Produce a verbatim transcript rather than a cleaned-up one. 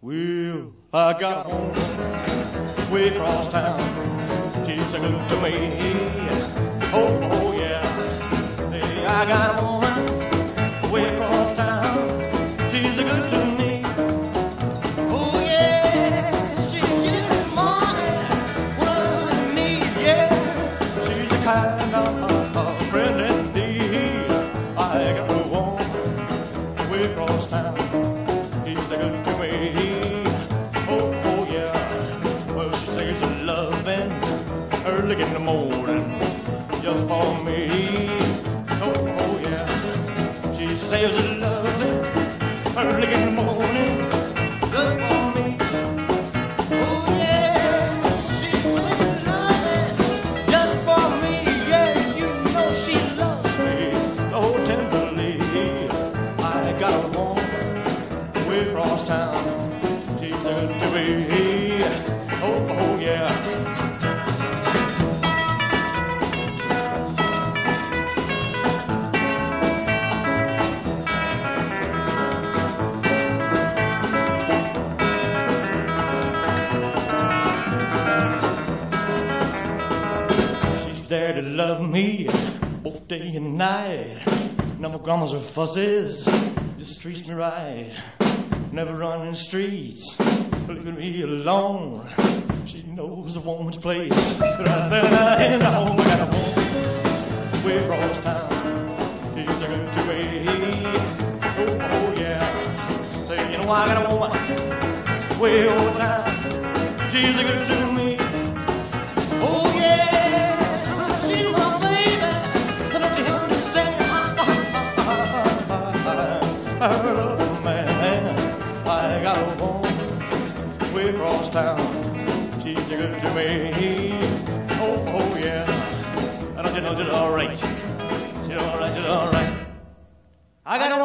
Well, I got home way across town. She's so good to me. Oh, oh yeah. Hey, I got a woman way across town. She's so good to me. Oh yeah, she gives me money, what I need, yeah. She's the kind of friend indeed. I got a woman way across town. She's so good to me. Early in the morning, just for me. Oh, oh yeah. She says it's loving early in the morning, just for me. Oh yeah. She says it's loving just for me. Yeah, you know she loves me so tenderly. I got a woman way across town. She's good to me. Oh, oh yeah. There to love me both day and night. Never grumbles or fusses, just treats me right. Never running streets, leaving me alone. She knows a woman's place. Right there in the home, I got a woman way across town. She's a good to me. Oh, oh yeah. Say, you know I got a woman way over town. She's a good to me. Oh yeah. I love a man, I got a woman way across town. She's good to me. Oh, oh yeah. And I did, I did all right. You know, all right, did all right. I got a